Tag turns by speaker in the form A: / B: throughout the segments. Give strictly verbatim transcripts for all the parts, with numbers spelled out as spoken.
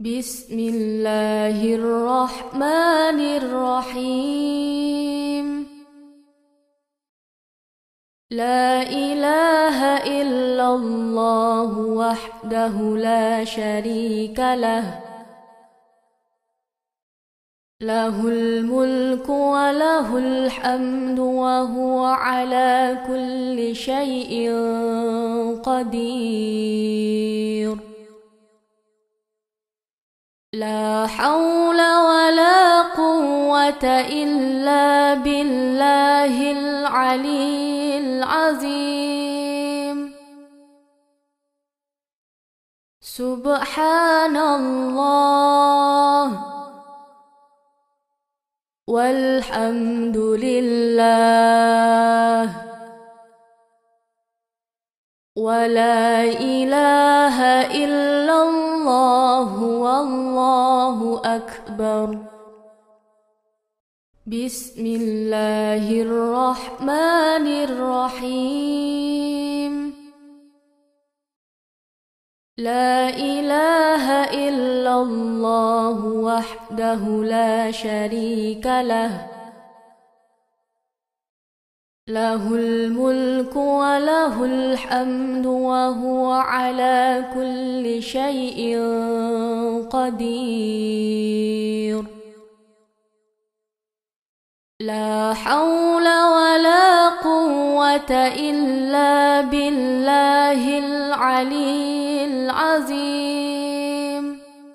A: بسم الله الرحمن الرحيم. لا إله إلا الله وحده لا شريك له، له الملك وله الحمد وهو على كل شيء قدير. لا حول ولا قوة إلا بالله العلي العظيم. سبحان الله والحمد لله ولا إله إلا الله والله أكبر. بسم الله الرحمن الرحيم. لا إله إلا الله وحده لا شريك له، له الملك وله الحمد وهو على كل شيء قدير. لا حول ولا قوة إلا بالله العلي العظيم.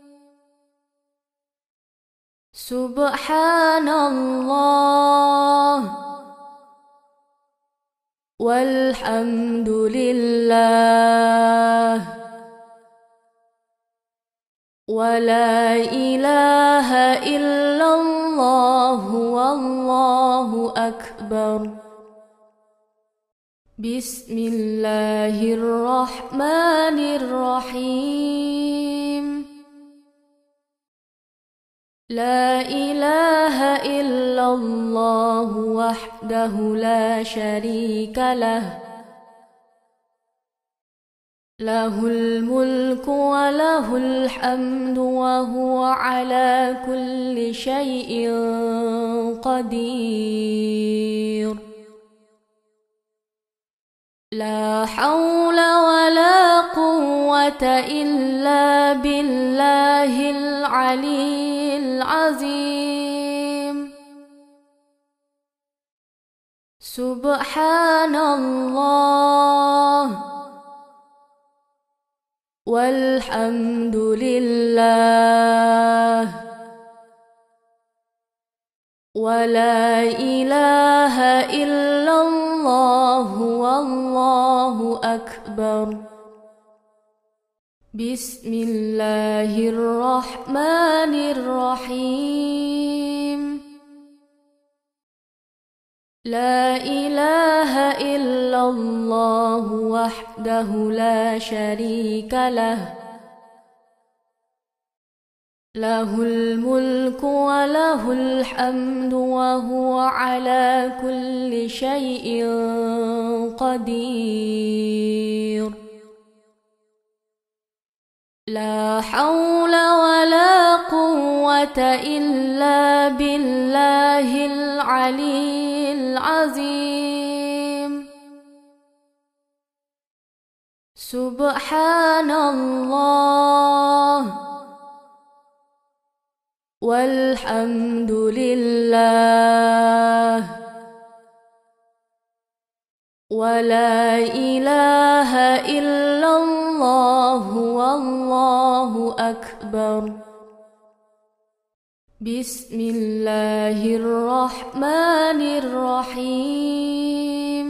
A: سبحان الله والحمد لله ولا إله إلا الله والله أكبر. بسم الله الرحمن الرحيم. لا إله إلا الله وحده لا شريك له، له الملك وله الحمد وهو على كل شيء قدير. لا حول ولا قوة إلا بالله العلي العظيم. سبحان الله والحمد لله ولا إله إلا الله والله أكبر. بسم الله الرحمن الرحيم. لا إله إلا الله وحده لا شريك له، له الملك وله الحمد وهو على كل شيء قدير. لا حول ولا قوة إلا بالله العلي العظيم. سبحان الله والحمد لله ولا إله إلا الله والله أكبر. بسم الله الرحمن الرحيم.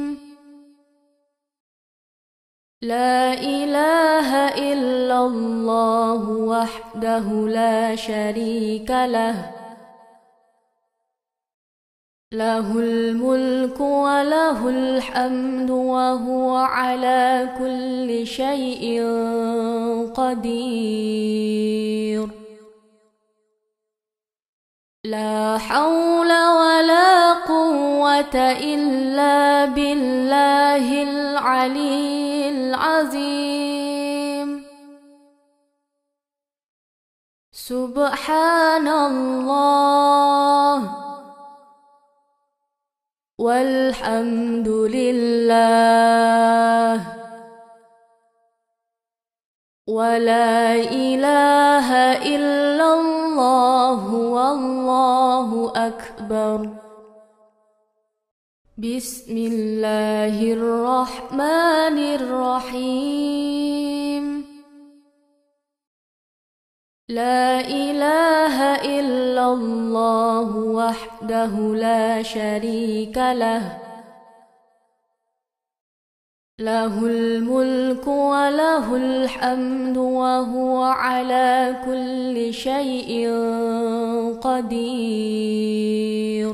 A: لا إله إلا الله وحده لا شريك له، له الملك وله الحمد وهو على كل شيء قدير. لا حول ولا قوة إلا بالله العلي العظيم. سبحان الله والحمد لله ولا إله إلا الله والله أكبر. بسم الله الرحمن الرحيم. لا إله إلا الله وحده لا شريك له له الملك وله الحمد وهو على كل شيء قدير.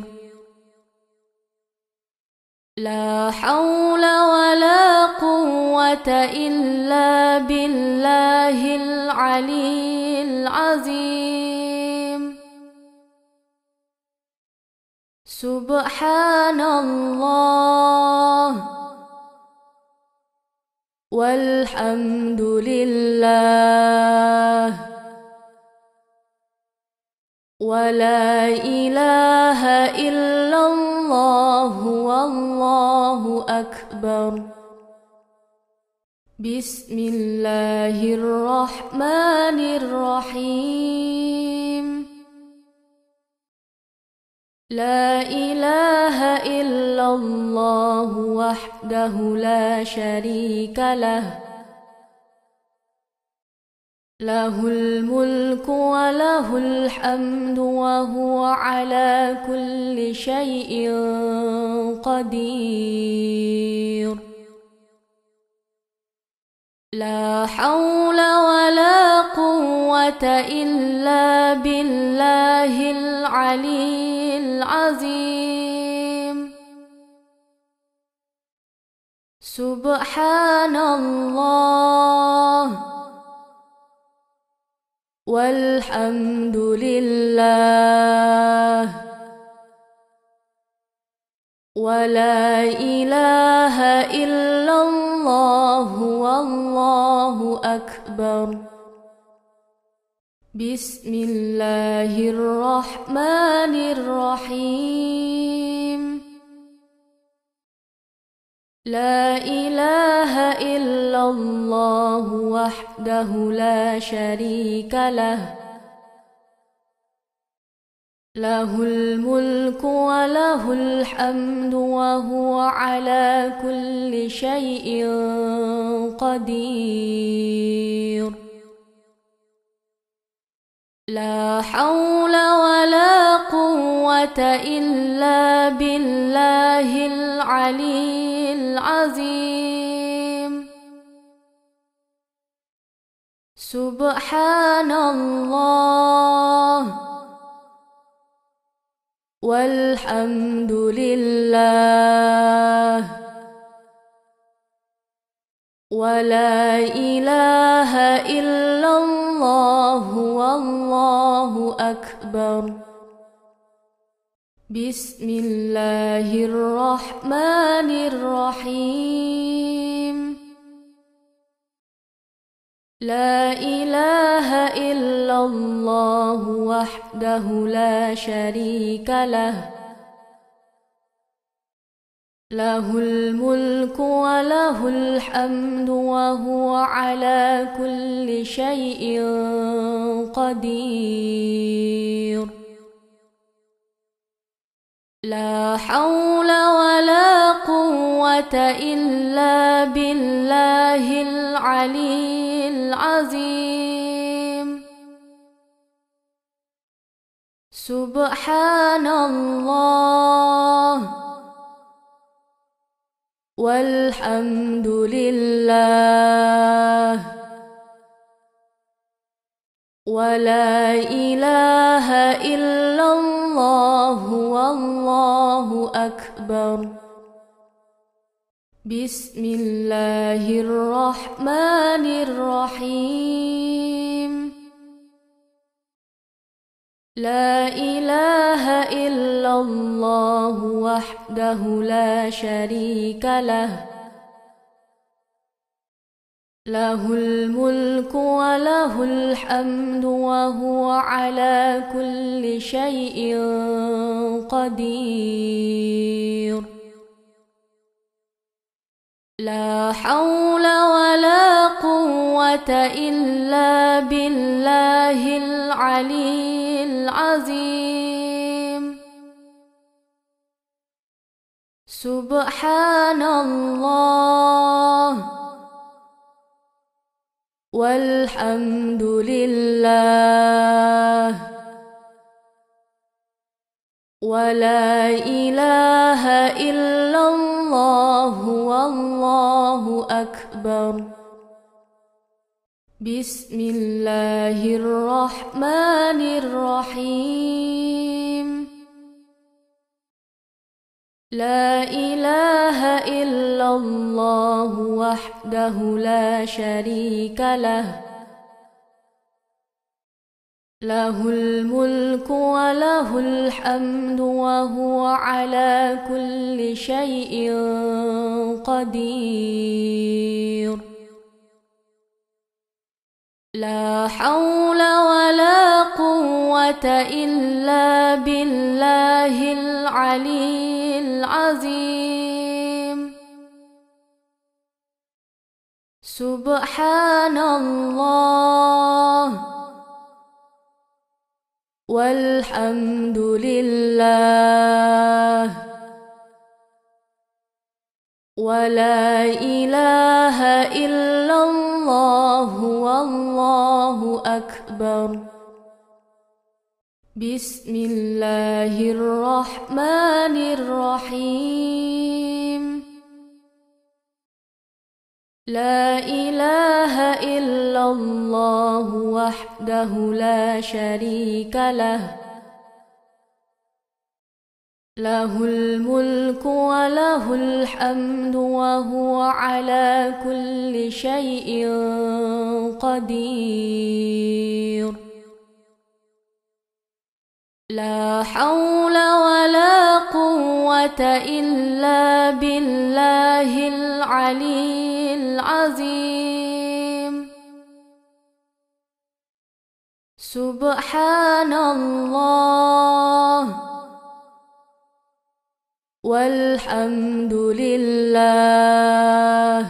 A: لا حول ولا قوة إلا بالله العلي العظيم. سبحان الله والحمد لله ولا إله إلا الله والله أكبر. بسم الله الرحمن الرحيم. لا إله إلا الله وحده لا شريك له له الملك وله الحمد وهو على كل شيء قدير. لا حول ولا قوة إلا بالله العلي العظيم. سبحان الله والحمد لله ولا إله إلا الله والله أكبر. بسم الله الرحمن الرحيم. لا إله إلا الله وحده لا شريك له له الملك وله الحمد وهو على كل شيء قدير. لا حول ولا قوة إلا بالله العلي العظيم. سبحان الله والحمد لله ولا إله إلا الله والله أكبر. بسم الله الرحمن الرحيم. لا إله إلا الله وحده لا شريك له له الملك وله الحمد وهو على كل شيء قدير. لا حول ولا قوة إلا بالله العلي العظيم. سبحان الله والحمد لله ولا إله إلا الله والله أكبر. بسم الله الرحمن الرحيم. لا إله إلا الله وحده لا شريك له له الملك وله الحمد وهو على كل شيء قدير. لا حول ولا قوة إلا بالله العلي العظيم. سبحان الله والحمد لله ولا إله إلا الله والله أكبر. بسم الله الرحمن الرحيم. لا إله إلا الله وحده لا شريك له له الملك وله الحمد وهو على كل شيء قدير. لا حول ولا قوة إلا بالله العلي العظيم. سبحان الله والحمد لله ولا إله إلا الله والله أكبر. بسم الله الرحمن الرحيم. لا إله إلا الله وحده لا شريك له له الملك وله الحمد وهو على كل شيء قدير. لا حول ولا قوة إلا بالله العلي العظيم. سبحان الله والحمد لله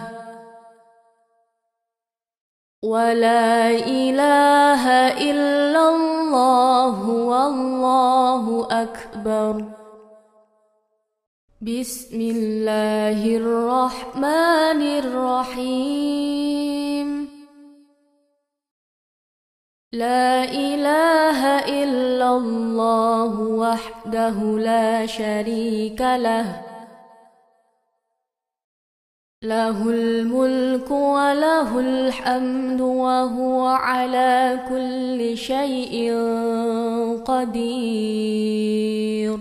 A: ولا إله إلا الله والله أكبر. بسم الله الرحمن الرحيم. لا إله إلا الله وحده لا شريك له له الملك وله الحمد وهو على كل شيء قدير.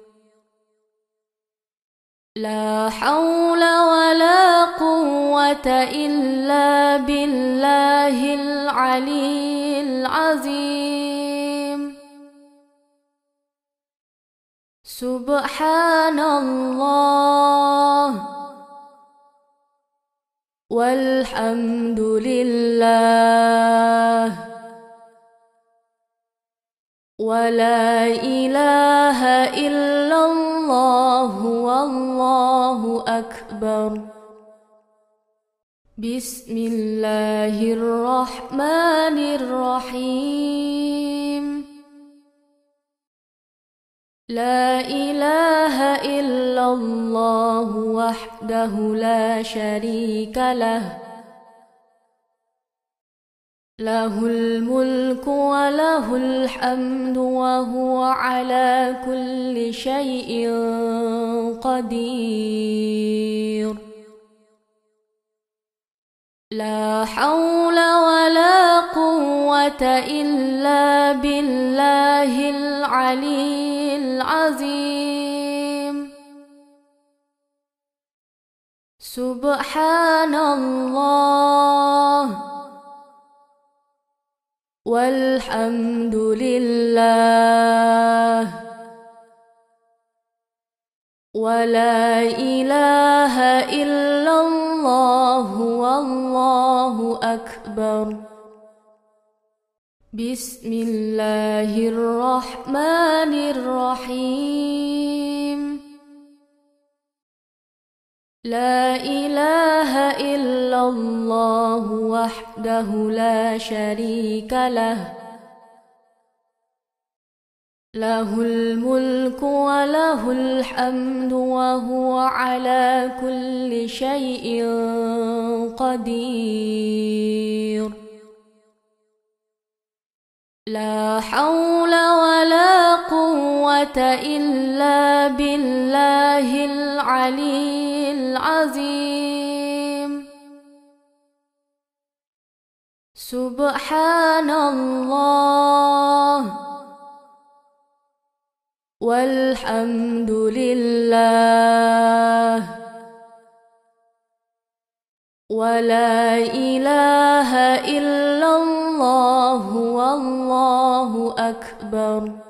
A: لا حول ولا قوة إلا بالله العلي العظيم. سبحان الله والحمد لله ولا إله إلا الله والله أكبر. بسم الله الرحمن الرحيم. لا إله إلا الله وحده لا شريك له له الملك وله الحمد وهو على كل شيء قدير. لا حول ولا قوة إلا بالله العلي العظيم. سبحان الله والحمد لله ولا إله إلا الله والله الله أكبر. بسم الله الرحمن الرحيم. لا إله إلا الله وحده لا شريك له، له الملك وله الحمد وهو على كل شيء قدير. لا حول ولا قوة إلا بالله العلي العظيم. سبحان الله والحمد لله ولا إله إلا الله والله أكبر.